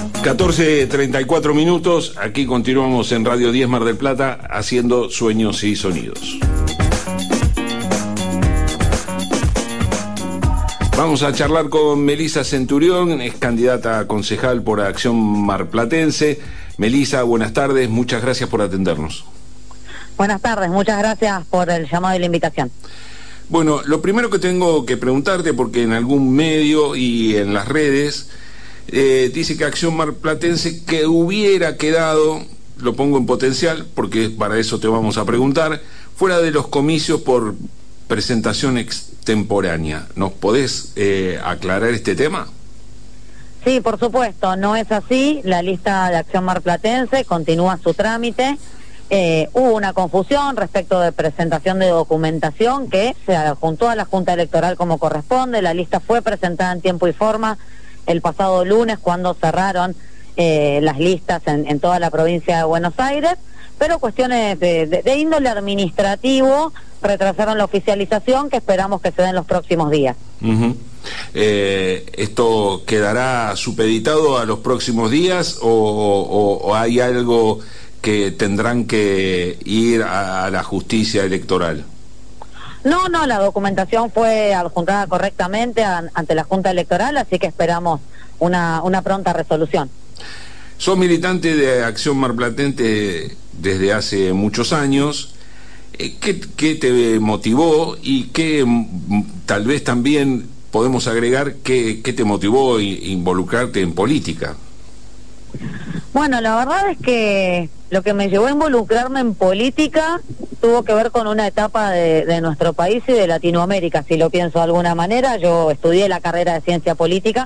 14:34, aquí continuamos en Radio 10 Mar del Plata haciendo Sueños y Sonidos. Vamos a charlar con Melisa Centurión, es candidata a concejal por Acción Marplatense. Melisa, buenas tardes, muchas gracias por atendernos. Buenas tardes, muchas gracias por el llamado y la invitación. Bueno, lo primero que tengo que preguntarte, porque en algún medio y en las redes dice que Acción Marplatense que hubiera quedado, lo pongo en potencial porque para eso te vamos a preguntar, fuera de los comicios por presentación extemporánea. ¿Nos podés aclarar este tema? Sí, por supuesto, no es así. La lista de Acción Marplatense continúa su trámite. Hubo una confusión respecto de presentación de documentación que se adjuntó a la Junta Electoral como corresponde. La lista fue presentada en tiempo y forma el pasado lunes cuando cerraron las listas en toda la provincia de Buenos Aires, pero cuestiones de índole administrativo retrasaron la oficialización que esperamos que se den los próximos días. ¿Esto quedará supeditado a los próximos días o hay algo que tendrán que ir a la justicia electoral? No, la documentación fue adjuntada correctamente ante la Junta Electoral, así que esperamos una pronta resolución. Sos militante de Acción Marplatense desde hace muchos años. ¿Qué te motivó y qué tal vez también podemos agregar qué te motivó a involucrarte en política? Bueno, la verdad es que lo que me llevó a involucrarme en política tuvo que ver con una etapa de nuestro país y de Latinoamérica, si lo pienso de alguna manera. Yo estudié la carrera de ciencia política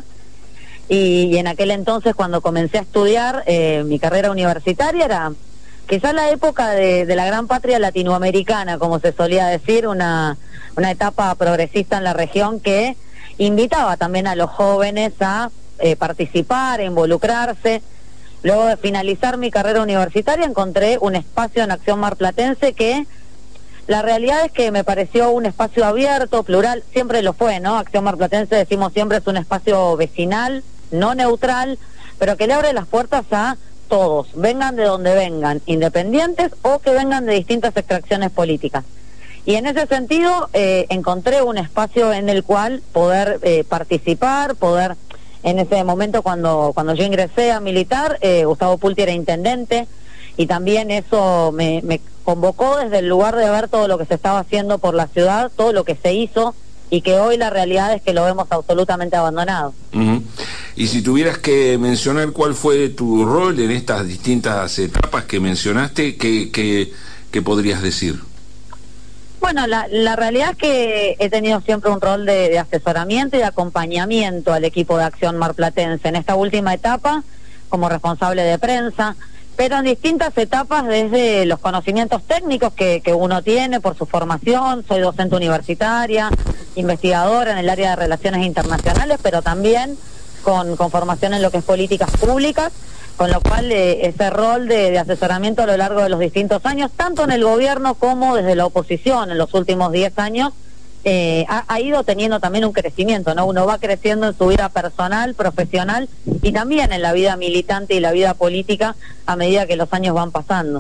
y en aquel entonces, cuando comencé a estudiar mi carrera universitaria, era quizás la época de la gran patria latinoamericana, como se solía decir, una etapa progresista en la región que invitaba también a los jóvenes a participar, a involucrarse. Luego de finalizar mi carrera universitaria encontré un espacio en Acción Marplatense que la realidad es que me pareció un espacio abierto, plural, siempre lo fue, ¿no? Acción Marplatense, decimos siempre, es un espacio vecinal, no neutral, pero que le abre las puertas a todos, vengan de donde vengan, independientes o que vengan de distintas extracciones políticas. Y en ese sentido encontré un espacio en el cual poder participar, poder... En ese momento, cuando yo ingresé a militar, Gustavo Pulti era intendente y también eso me convocó desde el lugar de ver todo lo que se estaba haciendo por la ciudad, todo lo que se hizo y que hoy la realidad es que lo vemos absolutamente abandonado. Y si tuvieras que mencionar cuál fue tu rol en estas distintas etapas que mencionaste, ¿qué podrías decir? Bueno, la realidad es que he tenido siempre un rol de asesoramiento y de acompañamiento al equipo de Acción Marplatense. En esta última etapa, como responsable de prensa, pero en distintas etapas desde los conocimientos técnicos que uno tiene por su formación. Soy docente universitaria, investigadora en el área de relaciones internacionales, pero también con formación en lo que es políticas públicas, con lo cual ese rol de asesoramiento a lo largo de los distintos años, tanto en el gobierno como desde la oposición en los últimos 10 años, ha ido teniendo también un crecimiento, ¿no? Uno va creciendo en su vida personal, profesional y también en la vida militante y la vida política a medida que los años van pasando.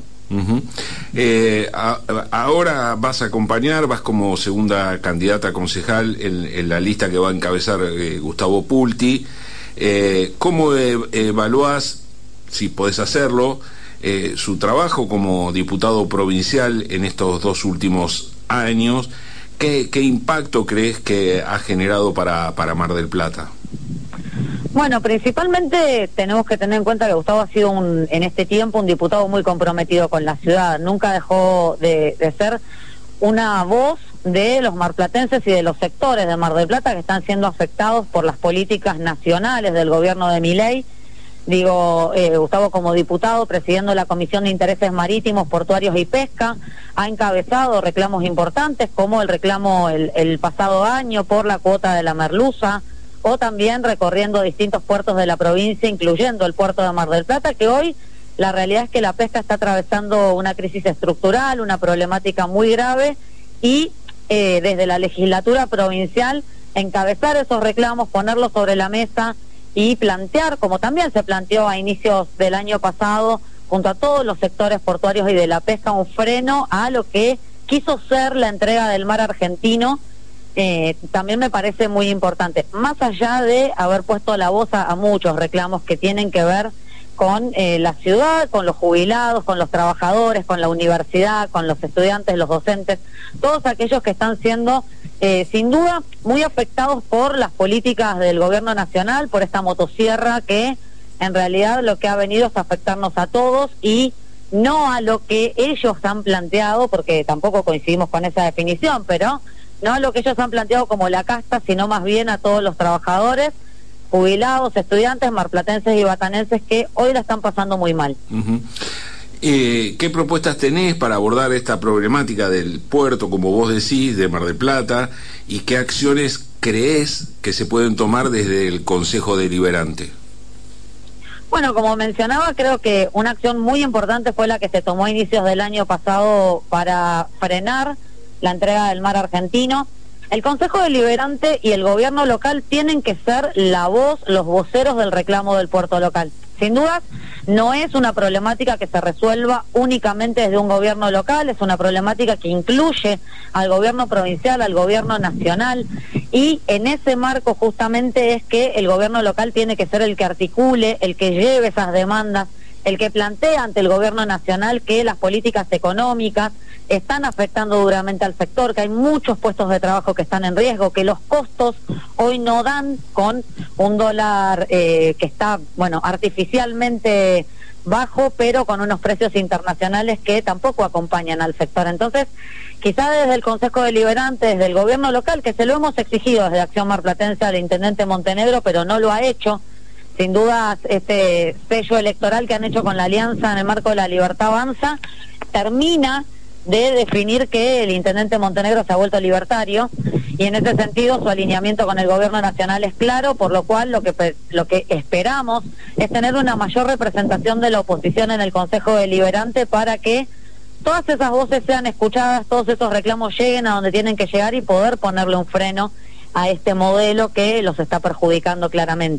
Ahora vas a acompañar, vas como segunda candidata a concejal en la lista que va a encabezar Gustavo Pulti. ¿Cómo evaluás, si podés hacerlo, su trabajo como diputado provincial en estos 2 últimos años? ¿Qué impacto crees que ha generado para Mar del Plata? Bueno, principalmente tenemos que tener en cuenta que Gustavo ha sido en este tiempo un diputado muy comprometido con la ciudad. Nunca dejó de ser una voz de los marplatenses y de los sectores de Mar del Plata que están siendo afectados por las políticas nacionales del gobierno de Milei. Gustavo, como diputado, presidiendo la Comisión de Intereses Marítimos, Portuarios y Pesca, ha encabezado reclamos importantes como el reclamo el pasado año por la cuota de la merluza, o también recorriendo distintos puertos de la provincia, incluyendo el puerto de Mar del Plata, que hoy la realidad es que la pesca está atravesando una crisis estructural, una problemática muy grave, y desde la legislatura provincial encabezar esos reclamos, ponerlos sobre la mesa y plantear, como también se planteó a inicios del año pasado, junto a todos los sectores portuarios y de la pesca, un freno a lo que quiso ser la entrega del mar argentino. También me parece muy importante, más allá de haber puesto la voz a muchos reclamos que tienen que ver con la ciudad, con los jubilados, con los trabajadores, con la universidad, con los estudiantes, los docentes, todos aquellos que están siendo sin duda muy afectados por las políticas del gobierno nacional, por esta motosierra que en realidad lo que ha venido es afectarnos a todos y no a lo que ellos han planteado, porque tampoco coincidimos con esa definición, pero no a lo que ellos han planteado como la casta, sino más bien a todos los trabajadores, jubilados, estudiantes, marplatenses y batanenses que hoy la están pasando muy mal. ¿Qué propuestas tenés para abordar esta problemática del puerto, como vos decís, de Mar del Plata, y qué acciones creés que se pueden tomar desde el Consejo Deliberante? Bueno, como mencionaba, creo que una acción muy importante fue la que se tomó a inicios del año pasado para frenar la entrega del mar argentino. El Consejo Deliberante y el gobierno local tienen que ser la voz, los voceros del reclamo del puerto local. Sin duda, no es una problemática que se resuelva únicamente desde un gobierno local, es una problemática que incluye al gobierno provincial, al gobierno nacional, y en ese marco justamente es que el gobierno local tiene que ser el que articule, el que lleve esas demandas, el que plantea ante el gobierno nacional que las políticas económicas están afectando duramente al sector, que hay muchos puestos de trabajo que están en riesgo, que los costos hoy no dan con un dólar que está, bueno, artificialmente bajo, pero con unos precios internacionales que tampoco acompañan al sector. Entonces, quizá desde el Consejo Deliberante, desde el gobierno local, que se lo hemos exigido desde Acción Marplatense al intendente Montenegro, pero no lo ha hecho. Sin duda, este sello electoral que han hecho con la alianza en el marco de la Libertad Avanza termina de definir que el intendente Montenegro se ha vuelto libertario, y en ese sentido su alineamiento con el gobierno nacional es claro, por lo cual lo que esperamos es tener una mayor representación de la oposición en el Consejo Deliberante para que todas esas voces sean escuchadas, todos esos reclamos lleguen a donde tienen que llegar y poder ponerle un freno a este modelo que los está perjudicando claramente.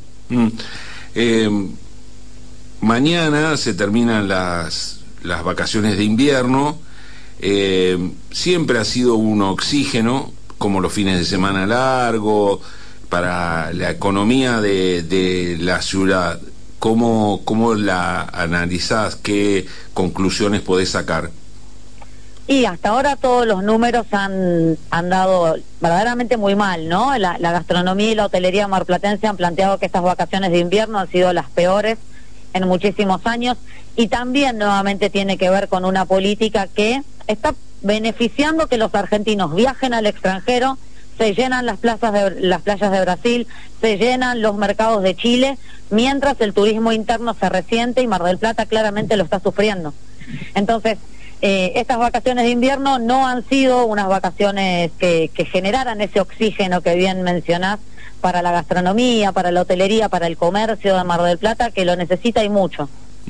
Mañana se terminan las vacaciones de invierno. Siempre ha sido un oxígeno, como los fines de semana largo, para la economía de la ciudad. ¿Cómo la analizás? ¿Qué conclusiones podés sacar? Y hasta ahora todos los números han dado verdaderamente muy mal, ¿no? La gastronomía y la hotelería marplatense han planteado que estas vacaciones de invierno han sido las peores en muchísimos años, y también nuevamente tiene que ver con una política que está beneficiando que los argentinos viajen al extranjero, se llenan las playas de Brasil, se llenan los mercados de Chile, mientras el turismo interno se resiente y Mar del Plata claramente lo está sufriendo. Entonces, estas vacaciones de invierno no han sido unas vacaciones que generaran ese oxígeno que bien mencionás para la gastronomía, para la hotelería, para el comercio de Mar del Plata, que lo necesita y mucho.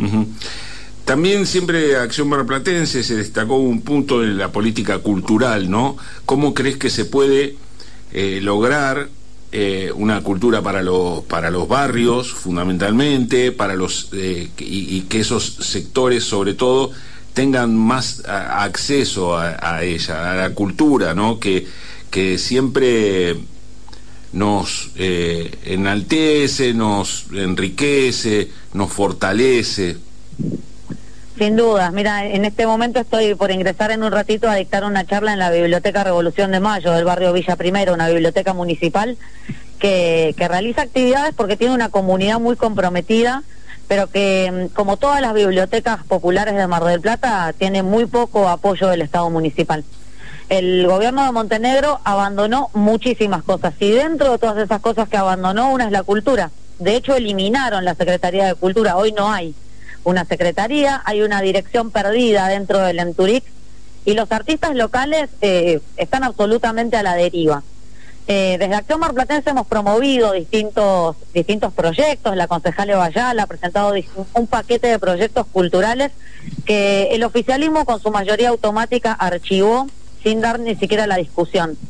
También siempre Acción Marplatense se destacó un punto en la política cultural, ¿no? ¿Cómo crees que se puede lograr una cultura para los barrios, fundamentalmente, para y que esos sectores, sobre todo, tengan más acceso a ella, a la cultura, ¿no? Que siempre nos enaltece, nos enriquece, nos fortalece? Sin dudas. Mira, en este momento estoy por ingresar en un ratito a dictar una charla en la Biblioteca Revolución de Mayo del barrio Villa Primero, una biblioteca municipal que realiza actividades porque tiene una comunidad muy comprometida, pero que, como todas las bibliotecas populares de Mar del Plata, tiene muy poco apoyo del Estado municipal. El gobierno de Montenegro abandonó muchísimas cosas, y dentro de todas esas cosas que abandonó, una es la cultura. De hecho, eliminaron la Secretaría de Cultura, hoy no hay una secretaría, hay una dirección perdida dentro del Enturic, y los artistas locales están absolutamente a la deriva. Desde Acción Marplatense hemos promovido distintos proyectos. La concejal Eva Ayala ha presentado un paquete de proyectos culturales que el oficialismo con su mayoría automática archivó sin dar ni siquiera la discusión.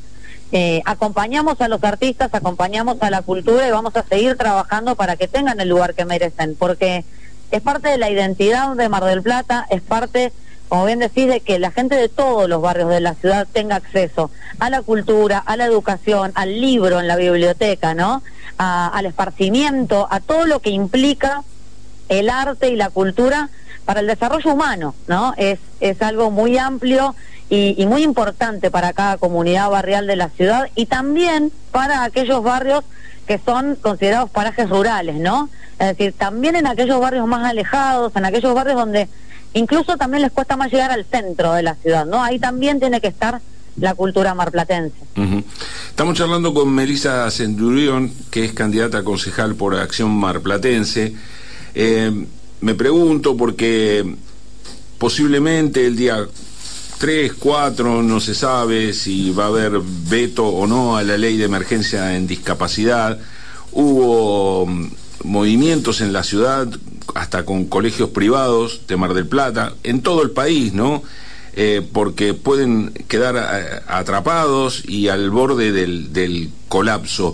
acompañamos a los artistas, acompañamos a la cultura y vamos a seguir trabajando para que tengan el lugar que merecen, porque es parte de la identidad de Mar del Plata, es parte, como bien decís, de que la gente de todos los barrios de la ciudad tenga acceso a la cultura, a la educación, al libro en la biblioteca, ¿no? Al esparcimiento, a todo lo que implica el arte y la cultura para el desarrollo humano, ¿no? Es algo muy amplio y muy importante para cada comunidad barrial de la ciudad y también para aquellos barrios que son considerados parajes rurales, ¿no? Es decir, también en aquellos barrios más alejados, en aquellos barrios donde incluso también les cuesta más llegar al centro de la ciudad, ¿no? Ahí también tiene que estar la cultura marplatense. Estamos charlando con Melissa Centurión, que es candidata a concejal por Acción Marplatense. Me pregunto porque posiblemente el día 3, 4, no se sabe si va a haber veto o no a la ley de emergencia en discapacidad. Hubo movimientos en la ciudad, hasta con colegios privados de Mar del Plata, en todo el país, ¿no? Porque pueden quedar atrapados y al borde del colapso.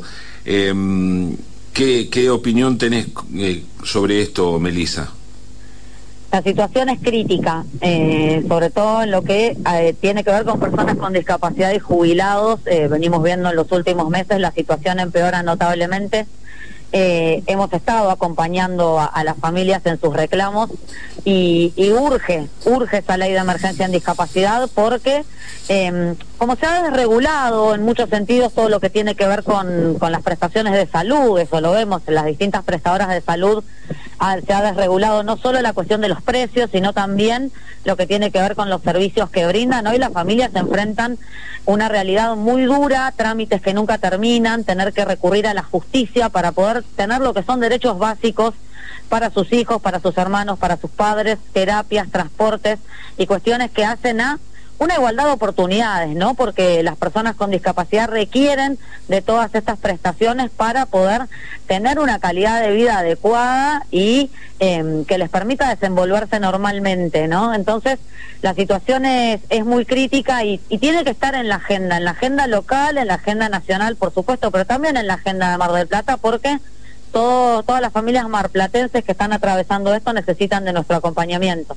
¿Qué opinión tenés sobre esto, Melissa? La situación es crítica, sobre todo en lo que tiene que ver con personas con discapacidad y jubilados. Venimos viendo en los últimos meses la situación empeora notablemente. Hemos estado acompañando a las familias en sus reclamos y urge esa ley de emergencia en discapacidad porque como se ha desregulado en muchos sentidos todo lo que tiene que ver con las prestaciones de salud, eso lo vemos en las distintas prestadoras de salud, se ha desregulado no solo la cuestión de los precios, sino también lo que tiene que ver con los servicios que brindan. Hoy las familias se enfrentan una realidad muy dura, trámites que nunca terminan, tener que recurrir a la justicia para poder tener lo que son derechos básicos para sus hijos, para sus hermanos, para sus padres, terapias, transportes y cuestiones que hacen a una igualdad de oportunidades, ¿no? Porque las personas con discapacidad requieren de todas estas prestaciones para poder tener una calidad de vida adecuada y que les permita desenvolverse normalmente, ¿no? Entonces, la situación es muy crítica y tiene que estar en la agenda local, en la agenda nacional, por supuesto, pero también en la agenda de Mar del Plata, porque todas las familias marplatenses que están atravesando esto necesitan de nuestro acompañamiento.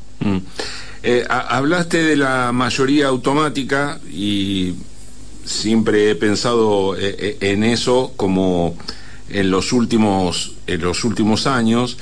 Hablaste de la mayoría automática y siempre he pensado en eso como en los últimos años.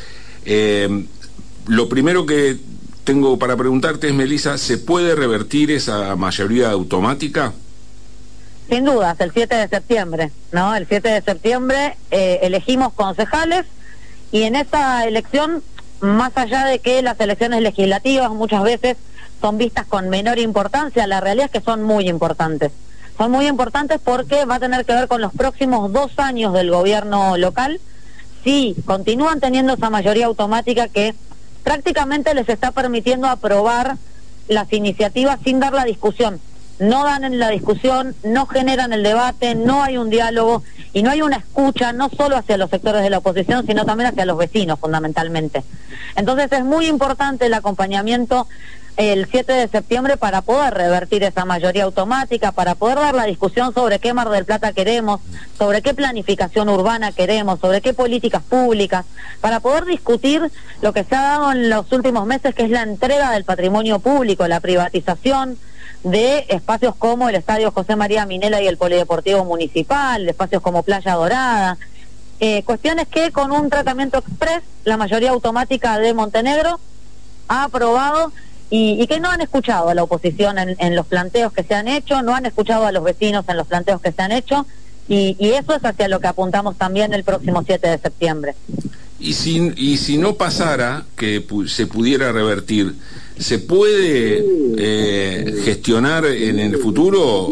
Lo primero que tengo para preguntarte es, Melissa, ¿se puede revertir esa mayoría automática? Sin dudas, el 7 de septiembre, ¿no? El 7 de septiembre elegimos concejales y en esa elección, más allá de que las elecciones legislativas muchas veces son vistas con menor importancia, la realidad es que son muy importantes. Son muy importantes porque va a tener que ver con los próximos 2 años del gobierno local. Si continúan teniendo esa mayoría automática que prácticamente les está permitiendo aprobar las iniciativas sin dar la discusión. No dan en la discusión, no generan el debate, no hay un diálogo y no hay una escucha, no solo hacia los sectores de la oposición, sino también hacia los vecinos, fundamentalmente. Entonces es muy importante el acompañamiento el 7 de septiembre para poder revertir esa mayoría automática, para poder dar la discusión sobre qué Mar del Plata queremos, sobre qué planificación urbana queremos, sobre qué políticas públicas, para poder discutir lo que se ha dado en los últimos meses, que es la entrega del patrimonio público, la privatización de espacios como el Estadio José María Minela y el Polideportivo Municipal, de espacios como Playa Dorada, cuestiones que con un tratamiento express la mayoría automática de Montenegro ha aprobado y que no han escuchado a la oposición en los planteos que se han hecho, no han escuchado a los vecinos en los planteos que se han hecho y eso es hacia lo que apuntamos también el próximo 7 de septiembre. Y si no pasara, que se pudiera revertir, ¿se puede gestionar en el futuro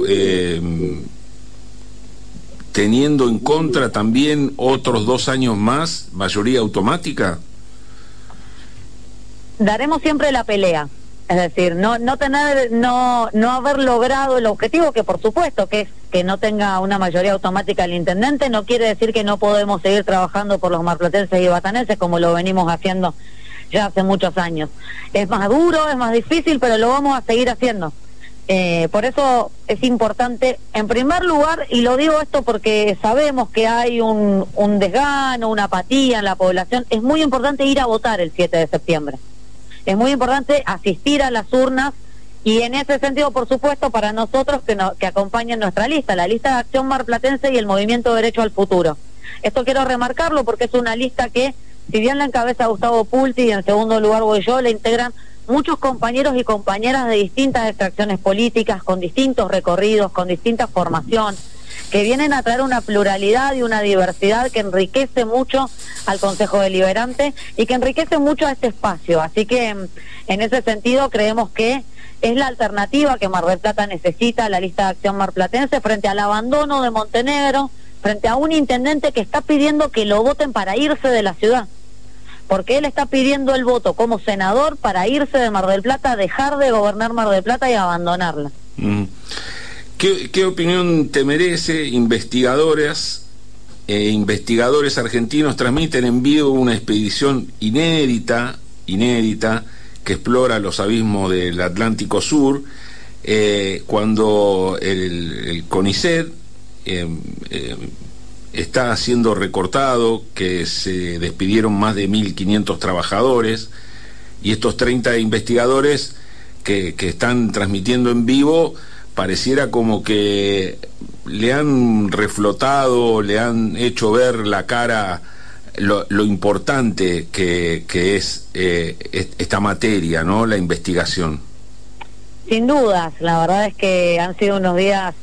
teniendo en contra también otros 2 años más, mayoría automática? Daremos siempre la pelea, es decir, no haber logrado el objetivo, que por supuesto que es que no tenga una mayoría automática el intendente, no quiere decir que no podemos seguir trabajando por los marplatenses y batanenses como lo venimos haciendo ya hace muchos años. Es más duro, es más difícil, pero lo vamos a seguir haciendo. Por eso es importante, en primer lugar, y lo digo esto porque sabemos que hay un desgano, una apatía en la población, es muy importante ir a votar el 7 de septiembre. Es muy importante asistir a las urnas y en ese sentido, por supuesto, para nosotros que acompañen nuestra lista, la lista de Acción Marplatense y el Movimiento Derecho al Futuro. Esto quiero remarcarlo porque es una lista que, si bien la encabeza Gustavo Pulti y en segundo lugar voy yo, le integran muchos compañeros y compañeras de distintas extracciones políticas, con distintos recorridos, con distinta formación, que vienen a traer una pluralidad y una diversidad que enriquece mucho al Consejo Deliberante y que enriquece mucho a este espacio. Así que en ese sentido creemos que es la alternativa que Mar del Plata necesita, la lista de Acción Marplatense, frente al abandono de Montenegro, frente a un intendente que está pidiendo que lo voten para irse de la ciudad. Porque él está pidiendo el voto como senador para irse de Mar del Plata, dejar de gobernar Mar del Plata y abandonarla. ¿Qué opinión te merece? Investigadoras e investigadores argentinos transmiten en vivo una expedición inédita que explora los abismos del Atlántico Sur, cuando el CONICET está siendo recortado, que se despidieron más de 1.500 trabajadores, y estos 30 investigadores que están transmitiendo en vivo pareciera como que le han reflotado, le han hecho ver la cara, lo importante que es esta materia, ¿no? La investigación. Sin dudas, la verdad es que han sido unos días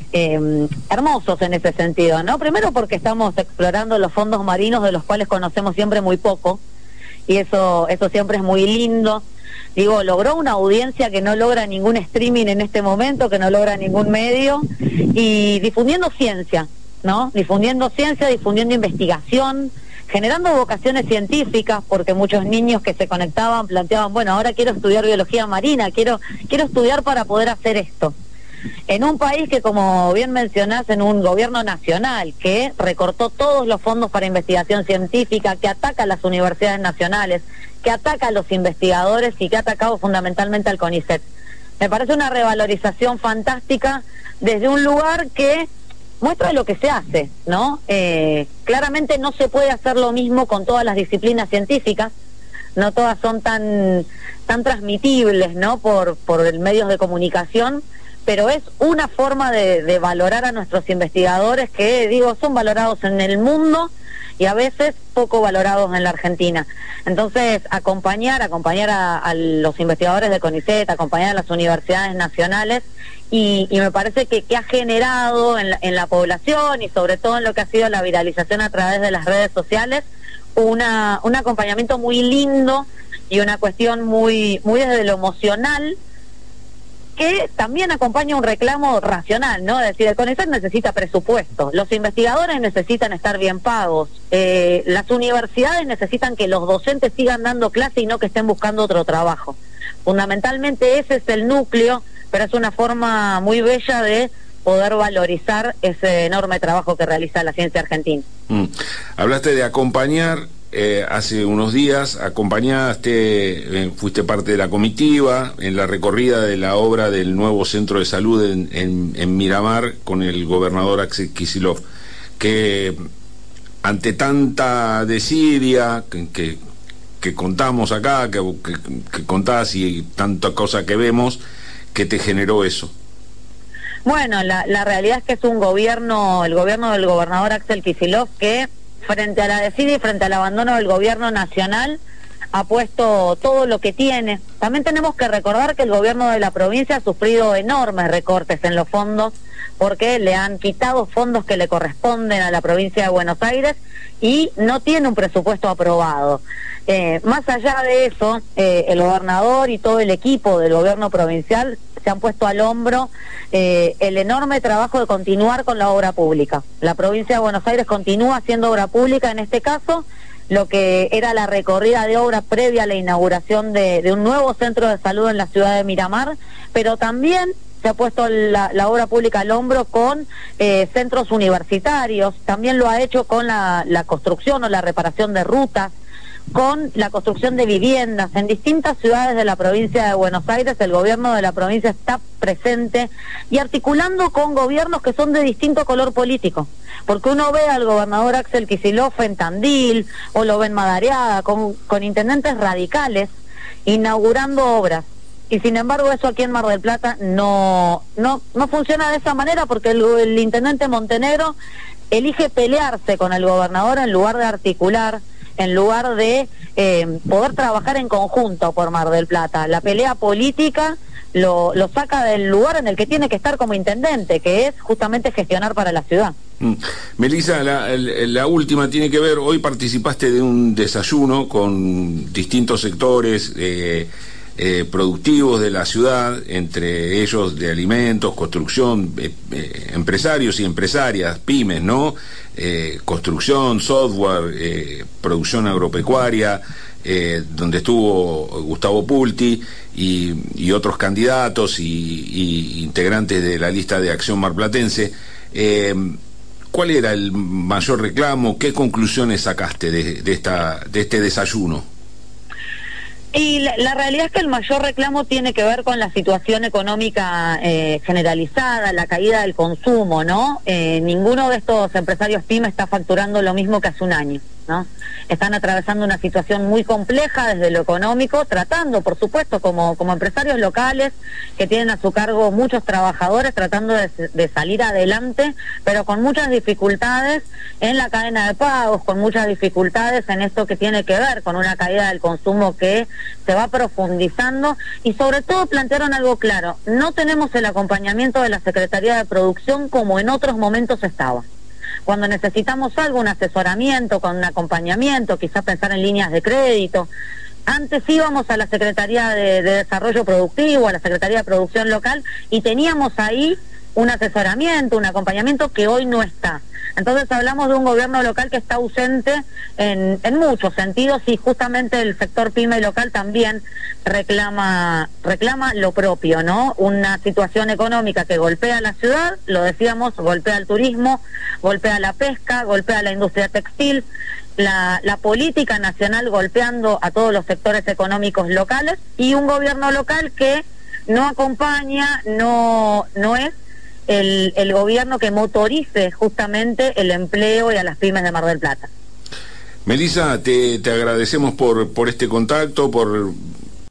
hermosos en ese sentido, ¿no? Primero porque estamos explorando los fondos marinos, de los cuales conocemos siempre muy poco, y eso siempre es muy lindo. Digo, logró una audiencia que no logra ningún streaming en este momento, que no logra ningún medio, y difundiendo ciencia, ¿no? Difundiendo ciencia, difundiendo investigación, generando vocaciones científicas, porque muchos niños que se conectaban planteaban, bueno, ahora quiero estudiar biología marina, quiero estudiar para poder hacer esto. En un país que, como bien mencionás, en un gobierno nacional que recortó todos los fondos para investigación científica, que ataca a las universidades nacionales, que ataca a los investigadores y que ha atacado fundamentalmente al CONICET. Me parece una revalorización fantástica desde un lugar que muestra lo que se hace, ¿no? Claramente no se puede hacer lo mismo con todas las disciplinas científicas, no todas son tan transmitibles, ¿no? Por medios de comunicación, pero es una forma de valorar a nuestros investigadores que, digo, son valorados en el mundo y a veces poco valorados en la Argentina. Entonces, acompañar a los investigadores de CONICET, acompañar a las universidades nacionales, y me parece que ha generado en la población y sobre todo en lo que ha sido la viralización a través de las redes sociales, un acompañamiento muy lindo y una cuestión muy desde lo emocional, que también acompaña un reclamo racional, ¿no? Es decir, el CONICET necesita presupuesto, los investigadores necesitan estar bien pagos, las universidades necesitan que los docentes sigan dando clase y no que estén buscando otro trabajo. Fundamentalmente ese es el núcleo, pero es una forma muy bella de poder valorizar ese enorme trabajo que realiza la ciencia argentina. Hablaste de acompañar. Hace unos días acompañaste, fuiste parte de la comitiva en la recorrida de la obra del nuevo centro de salud en Miramar con el gobernador Axel Kicillof, que ante tanta desidia que contamos acá, que contás, y tanta cosa que vemos, ¿qué te generó eso? Bueno, la realidad es que es el gobierno del gobernador Axel Kicillof que, frente a la desidia y frente al abandono del gobierno nacional, ha puesto todo lo que tiene. También tenemos que recordar que el gobierno de la provincia ha sufrido enormes recortes en los fondos, porque le han quitado fondos que le corresponden a la provincia de Buenos Aires y no tiene un presupuesto aprobado. Más allá de eso, el gobernador y todo el equipo del gobierno provincial se han puesto al hombro el enorme trabajo de continuar con la obra pública. La provincia de Buenos Aires continúa haciendo obra pública, en este caso, lo que era la recorrida de obra previa a la inauguración de un nuevo centro de salud en la ciudad de Miramar, pero también se ha puesto la obra pública al hombro con centros universitarios, también lo ha hecho con la construcción o la reparación de rutas, con la construcción de viviendas. En distintas ciudades de la provincia de Buenos Aires, el gobierno de la provincia está presente y articulando con gobiernos que son de distinto color político. Porque uno ve al gobernador Axel Kicillof en Tandil, o lo ve en Madariaga, con intendentes radicales, inaugurando obras. Y sin embargo eso aquí en Mar del Plata no funciona de esa manera, porque el intendente Montenegro elige pelearse con el gobernador en lugar de articular, en lugar de poder trabajar en conjunto por Mar del Plata. La pelea política lo saca del lugar en el que tiene que estar como intendente, que es justamente gestionar para la ciudad. Melissa, la última tiene que ver, hoy participaste de un desayuno con distintos sectores productivos de la ciudad, entre ellos de alimentos, construcción, empresarios y empresarias, pymes, ¿no? Construcción, software, producción agropecuaria, donde estuvo Gustavo Pulti y otros candidatos y integrantes de la lista de Acción Marplatense. ¿Cuál era el mayor reclamo? ¿Qué conclusiones sacaste de este desayuno? Y la realidad es que el mayor reclamo tiene que ver con la situación económica generalizada, la caída del consumo, ¿no? Ninguno de estos empresarios pymes está facturando lo mismo que hace un año, ¿no? Están atravesando una situación muy compleja desde lo económico, tratando, por supuesto, como empresarios locales que tienen a su cargo muchos trabajadores, tratando de salir adelante, pero con muchas dificultades en la cadena de pagos, con muchas dificultades en esto que tiene que ver con una caída del consumo que se va profundizando, y sobre todo plantearon algo claro: no tenemos el acompañamiento de la Secretaría de Producción como en otros momentos estaba. Cuando necesitamos algo, un asesoramiento, con un acompañamiento, quizás pensar en líneas de crédito, antes íbamos a la Secretaría de Desarrollo Productivo, a la Secretaría de Producción Local, y teníamos ahí un asesoramiento, un acompañamiento que hoy no está. Entonces hablamos de un gobierno local que está ausente en muchos sentidos, y justamente el sector pyme local también reclama lo propio, ¿no? Una situación económica que golpea a la ciudad, lo decíamos, golpea al turismo, golpea la pesca, golpea la industria textil, la política nacional golpeando a todos los sectores económicos locales, y un gobierno local que no acompaña, no es el gobierno que motorice justamente el empleo y a las pymes de Mar del Plata. Melissa, te agradecemos por este contacto, por